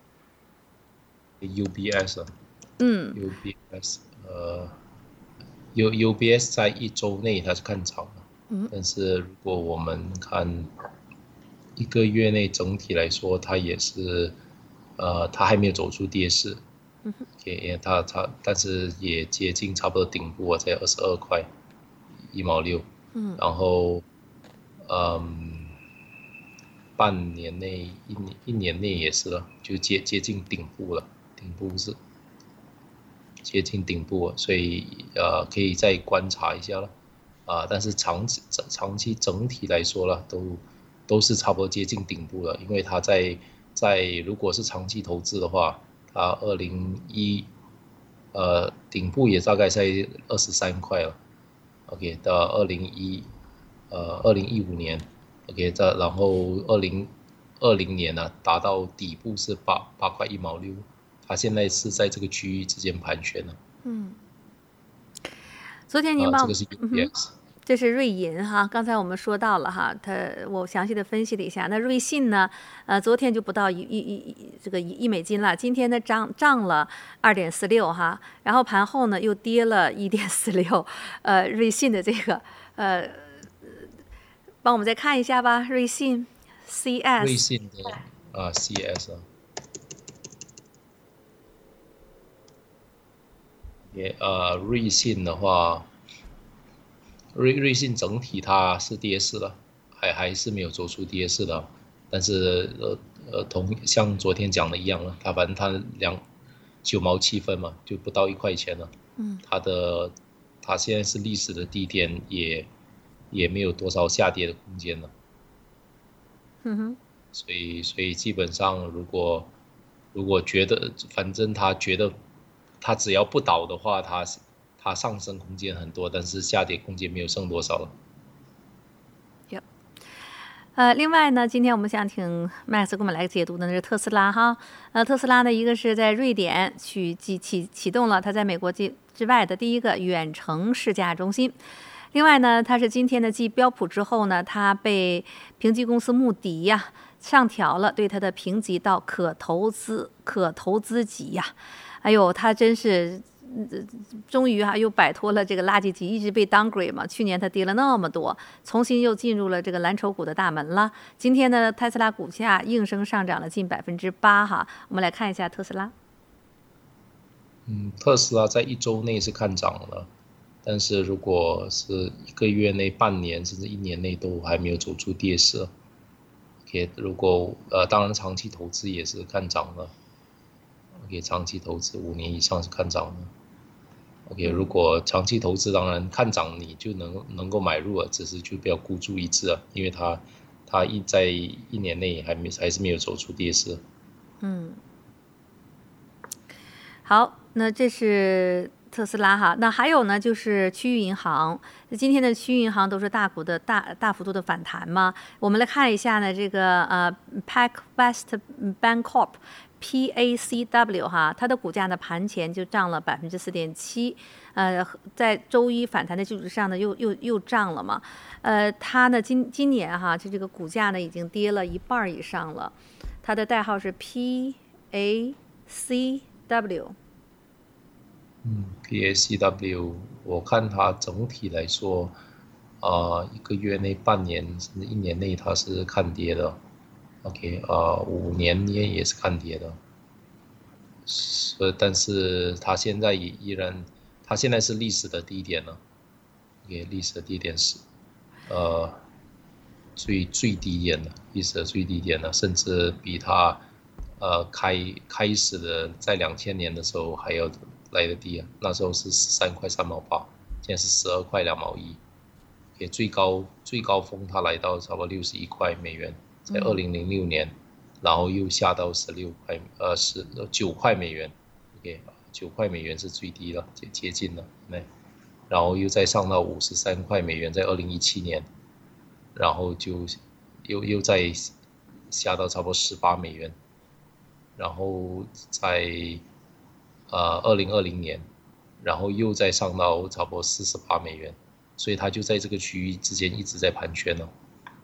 UBS。UBS 在1周内它是看漲的。但是如果我们看1个月内整体来说，它也是它还没有走出跌势。它但是也接近差不多顶部，在22块1毛6。然后半年内一年内也是了，就接近顶部了，顶部是接近顶部了，所以可以再观察一下了。但是长期整体来说了，都是差不多接近顶部了，因为它在如果是长期投资的话，它顶部也大概在23块了。OK， 到2015年 ，OK， 然后2020年呢，达到底部是8块1毛6，它现在是在这个区域之间盘旋了。 昨天您这个是 UBS。 这是瑞银哈，刚才我们说到了哈，我详细的分析了一下。那瑞信呢，昨天就不到1美金了，今天呢涨了2.46哈，然后盘后呢又跌了1.46。瑞信的这个帮我们再看一下吧，瑞信 CS。 瑞信的CS 瑞信的话。瑞信整体它是跌势了，还是没有走出跌势的，但是像昨天讲的一样了，反正它9毛7分嘛，就不到1块钱了。它现在是历史的低点，也没有多少下跌的空间了。所以基本上如果觉得，反正他觉得他只要不倒的话，它上升空间很多，但是下跌空间没有剩多少了。 另外呢，今天我们想请 Max 给我们来解读的是特斯拉哈。特斯拉呢，一个是在瑞典启动了它在美国之外的第一个远程试驾中心。另外呢，它是今天的继标普之后呢，它被评级公司穆迪上调了对它的评级到可投资级呀。哎呦，它真是。终于又摆脱了这个垃圾级，一直被 downgrade 嘛。去年它跌了那么多，重新又进入了这个蓝筹股的大门了。今天呢，特斯拉股价应声上涨了近8%哈。我们来看一下特斯拉。 特斯拉在1周内是看涨了，但是如果是1个月内、半年甚至1年内都还没有走出跌势。OK， 如果当然长期投资也是看涨了。OK， 长期投资5年以上是看涨的。OK， 如果长期投资，当然看涨你就能够买入了，只是就不要孤注一掷了，因为它在1年内还是没有走出跌势。 好， 那这是特斯拉哈，那还有呢，就是区域银行。今天的区域银行都是大幅度的反弹嘛。我们来看一下呢，这个PacWest Bancorp。PACW 哈，它的股价呢盘前就涨了4.7%，在周一反弹的基础上呢又涨了嘛，它呢今年哈这个股价呢已经跌了一半以上了，它的代号是 PACW。 PACW， 我看它整体来说，一个月内、半年甚至1年内它是看跌的。OK， 5年也是看跌的，但是它现在也依然，它现在是历史的低点了。OK， 历史的低点是，最低点的，历史的最低点了，甚至比它，开始的在2000年的时候还要来得低啊，那时候是13块3毛8，现在是12块2毛1。OK， 最高峰它来到差不多61块美元。在2006年，然后又下到9块美元 ，OK， 9块美元是最低了，接近了，然后又再上到53块美元，在2017年，然后就又再下到差不多18美元，然后在2020年，然后又再上到差不多48美元，所以它就在这个区域之间一直在盘旋了。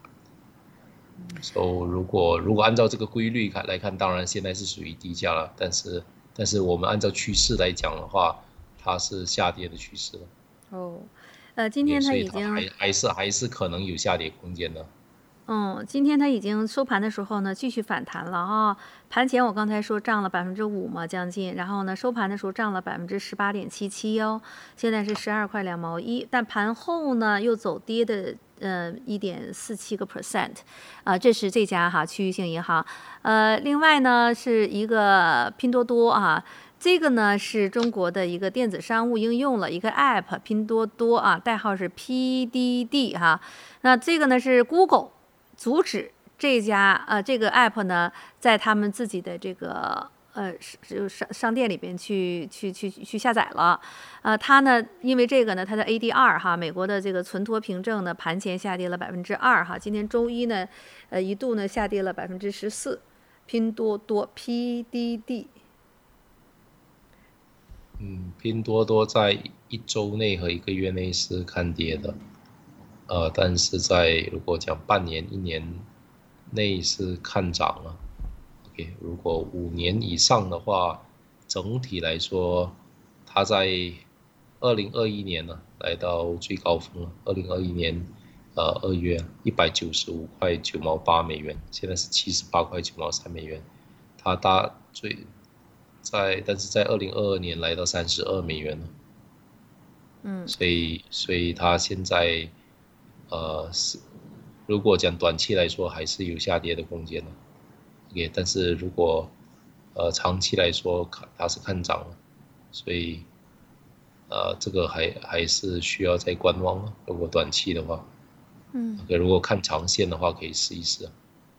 如果按照这个规律来看，当然现在是属于低价了，但是我们按照趋势来讲的话，它是下跌的趋势了。 今天它已经还是可能有下跌空间的。 今天它已经收盘的时候呢，继续反弹了啊。盘前我刚才说涨了5%嘛，将近，然后呢收盘的时候涨了18.77%哦，现在是12块2毛1，但盘后呢又走跌的1.47%，这是这家哈区域性银行。另外呢是一个拼多多啊。这个呢是中国的一个电子商务应用了一个 App， 拼多多啊，代号是 PDD 哈。那这个呢是 Google 阻止这家这个 app 呢，在他们自己的这个商店里边去下载了。它呢，因为这个呢，它的 ADR 哈，美国的这个存托凭证呢，盘前下跌了2%哈。今天周一呢，一度呢下跌了14%。拼多多 PDD。 拼多多在1周内和1个月内是看跌的。但是如果讲半年、1年内是看涨了。OK， 如果5年以上的话，整体来说，它在2021年呢来到最高峰了。2021年2月195块9毛8美元，现在是78块9毛3美元。它但是在2022年来到32美元了。所以它现在。如果讲短期来说还是有下跌的空间的。OK， 但是如果长期来说它是看涨了，所以这个还是需要再观望了。如果短期的话，OK， 如果看长线的话可以试一试。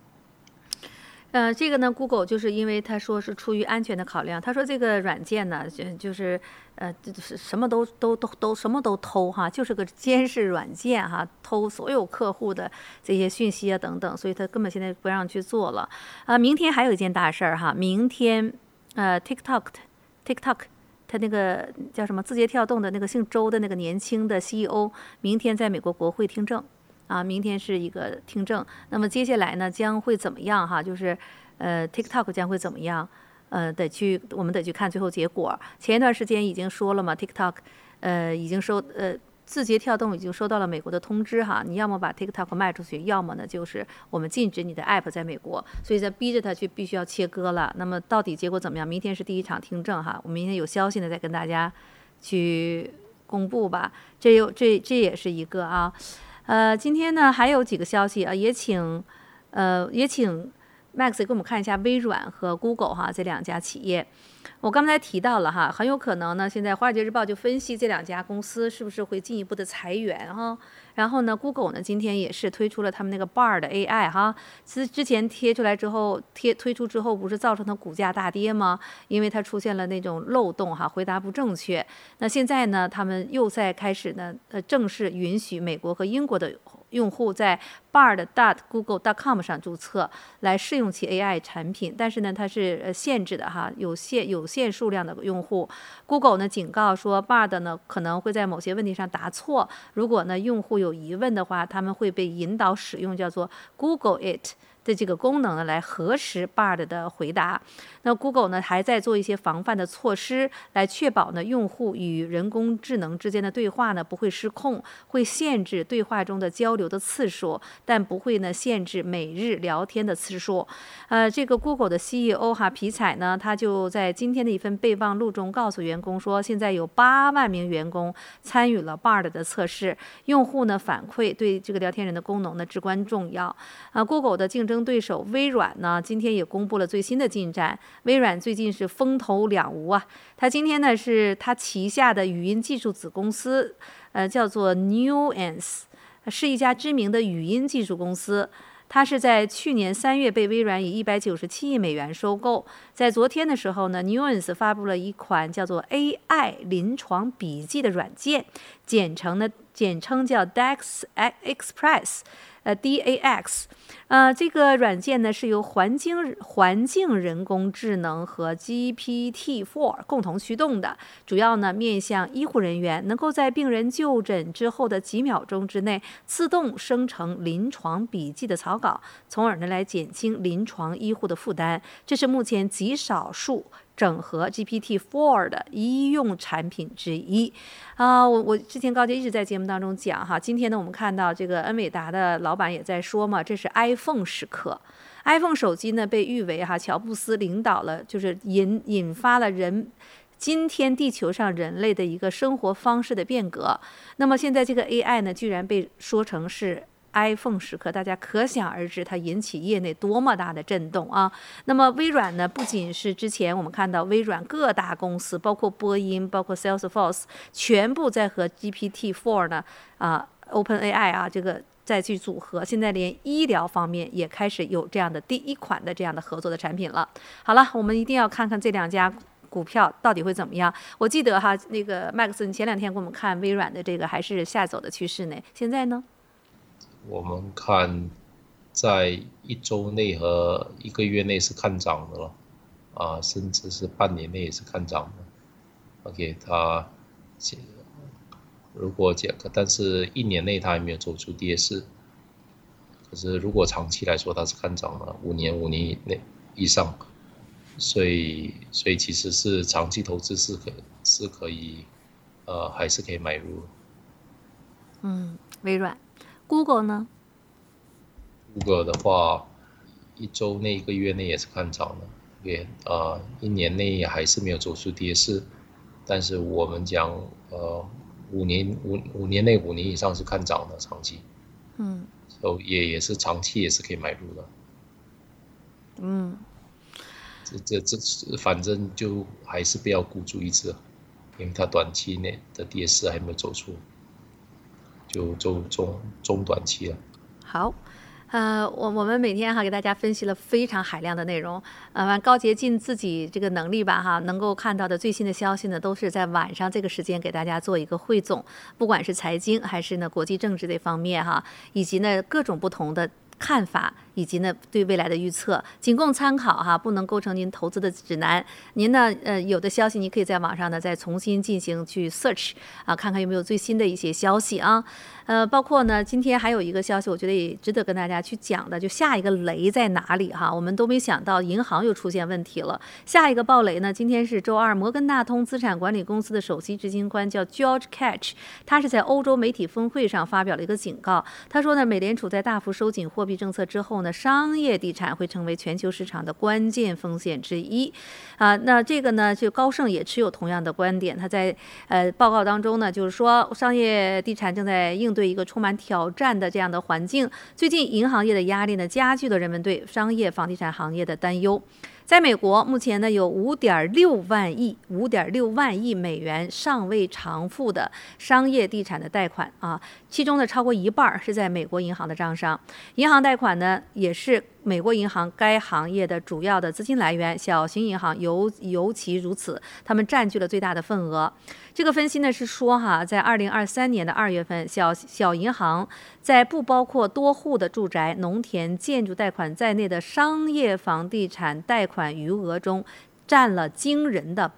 这个呢 ，Google 就是因为他说是出于安全的考量，他说这个软件呢，就是什么都偷哈，就是个监视软件哈，偷所有客户的这些讯息啊等等，所以他根本现在不让去做了。明天还有一件大事儿哈，明天TikTok 他那个叫什么字节跳动的那个姓周的那个年轻的 CEO， 明天在美国国会听证。明天是一个听证，那么接下来呢将会怎么样哈？就是TikTok 将会怎么样？我们得去看最后结果。前一段时间已经说了嘛 ，TikTok 已经字节跳动已经收到了美国的通知哈，你要么把 TikTok 卖出去，要么呢就是我们禁止你的 App 在美国，所以在逼着他去必须要切割了。那么到底结果怎么样？明天是第一场听证哈，我们明天有消息呢再跟大家去公布吧。这也是一个啊。今天呢还有几个消息啊，也请 Max 也给我们看一下微软和 Google 哈这两家企业。我刚才提到了哈，很有可能呢，现在《华尔街日报》就分析这两家公司是不是会进一步的裁员哈。然后呢 ，Google 呢今天也是推出了他们那个 Bard AI 哈，之前推出之后，不是造成它股价大跌吗？因为它出现了那种漏洞哈，回答不正确。那现在呢，他们又在开始呢，正式允许美国和英国的用户在 bard.google.com 上注册来试用其 AI 产品，但是呢，它是限制的哈，有限数量的用户。Google 呢警告说 ，Bard 呢可能会在某些问题上答错，如果呢用户有疑问的话，他们会被引导使用叫做 Google It的这个功能呢来核实 Bard 的回答。那 Google 呢还在做一些防范的措施，来确保呢用户与人工智能之间的对话呢不会失控，会限制对话中的交流的次数，但不会呢限制每日聊天的次数。这个 Google 的 CEO 哈皮采呢，他就在今天的一份备忘录中告诉员工说，现在有8万名员工参与了 Bard 的测试，用户呢反馈对这个聊天人的功能呢至关重要。Google 的竞争对手微软呢，今天也公布了最新的进展。微软最近是风头两无啊，它今天呢是它旗下的语音技术子公司，叫做 Nuance， 是一家知名的语音技术公司。它是在去年3月被微软以197亿美元收购。在昨天的时候呢 ，Nuance 发布了一款叫做 AI 临床笔记的软件，简称叫 Dex Express。DAX， 这个软件呢是由环境人工智能和 GPT-4 共同驱动的，主要呢面向医护人员，能够在病人就诊之后的几秒钟之内自动生成临床笔记的草稿，从而呢来减轻临床医护的负担。这是目前极少数整合 GPT-4 的医用产品之一。我之前高杰一直在节目当中讲哈，今天呢我们看到这个恩伟达的老板也在说嘛，这是 iPhone 时刻。iPhone 手机呢被誉为乔布斯领导了，就是引发了今天地球上人类的一个生活方式的变革。那么现在这个 AI 呢，居然被说成是iPhone 时刻，大家可想而知它引起业内多么大的震动啊！那么微软呢，不仅是之前我们看到微软各大公司，包括波音，包括 Salesforce， 全部在和 GPT-4 呢OpenAI 这个再去组合，现在连医疗方面也开始有这样的第一款的这样的合作的产品了。好了，我们一定要看看这两家股票到底会怎么样。我记得那个麦克斯，你前2天给我们看微软的这个还是下走的趋势呢，现在呢？ 我们看在1周内和1个月内是看涨的了，甚至是半年内也是看涨的。OK， 它如果但是1年内它还没有走出跌势。可是如果长期来说，它是看涨的，5年以上。所以其实是长期投资是可以，还是可以买入。 微软。Google 呢 ？Google 的话，1周内1个月内也是看涨的，1年内也还是没有走出跌势，但是我们讲5年内5年以上是看涨的长期，所以也是长期也是可以买入的。这反正就还是不要孤注一掷，因为它短期内的跌势还没有走出。就中短期了。 好，我们每天给大家分析了非常海量的内容，高杰尽自己这个能力吧能够看到的最新的消息呢，都是在晚上这个时间给大家做一个汇总，不管是财经还是呢国际政治这方面以及呢各种不同的看法，以及呢对未来的预测，仅供参考不能构成您投资的指南。您呢有的消息你可以在网上呢再重新进行去 search 看看有没有最新的一些消息包括呢今天还有一个消息，我觉得也值得跟大家去讲的，就下一个雷在哪里我们都没想到银行又出现问题了。下一个暴雷呢，今天是周二，摩根大通资产管理公司的首席执行官叫 George Catch， 他是在欧洲媒体峰会上发表了一个警告。他说呢，美联储在大幅收紧货币政策之后后呢，商业地产会成为全球市场的关键风险之一。那这个呢，就高盛也持有同样的观点。他在报告当中呢，就是说商业地产正在应对一个充满挑战的这样的环境。最近银行业的压力呢，加剧了人们对商业房地产行业的担忧。在美国，目前呢有5.6万亿美元尚未偿付的商业地产的贷款啊，其中呢超过一半是在美国银行的账上。银行贷款呢也是美国银行该行业的主要的资金来源，小型银行尤其如此，他们占据了最大的份额。这个分析呢是说在2023年的2月份，小银行在不包括多户的住宅、农田、建筑贷款在内的商业房地产贷款余额中，占了惊人的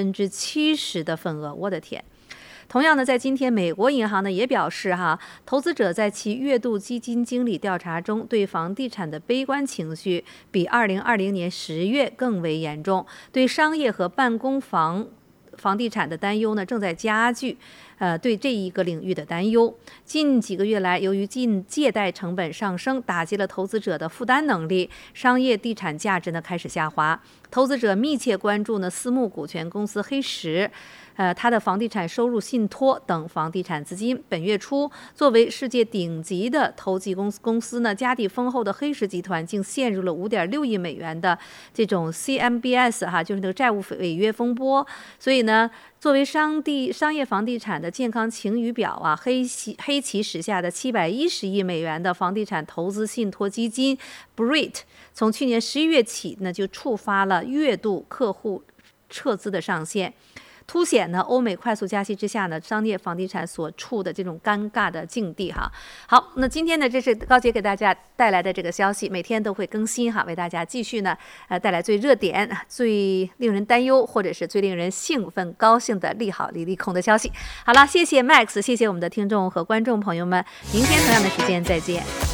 70%的份额。我的天！同样呢，在今天，美国银行呢也表示投资者在其月度基金经理调查中对房地产的悲观情绪比2020年10月更为严重，对商业和办公房地产的担忧呢正在加剧，对这一个领域的担忧。近几个月来，由于借贷成本上升，打击了投资者的负担能力，商业地产价值呢开始下滑。投资者密切关注私募股权公司黑石，它的房地产收入信托等房地产资金。本月初，作为世界顶级的投机公司呢，家底丰厚的黑石集团竟陷入了5.6亿美元的这种 CMBS 就是那个债务违约风波。所以呢，作为商业房地产的健康晴雨表黑旗时下的710亿美元的房地产投资信托基金 BREIT， 从去年11月起呢，就触发了月度客户撤资的上限，凸显呢欧美快速加息之下呢，商业房地产所处的这种尴尬的境地好，那今天呢，这是高姐给大家带来的这个消息，每天都会更新为大家继续呢带来最热点、最令人担忧或者是最令人兴奋高兴的利好利空的消息。好了，谢谢 Max， 谢谢我们的听众和观众朋友们，明天同样的时间再见。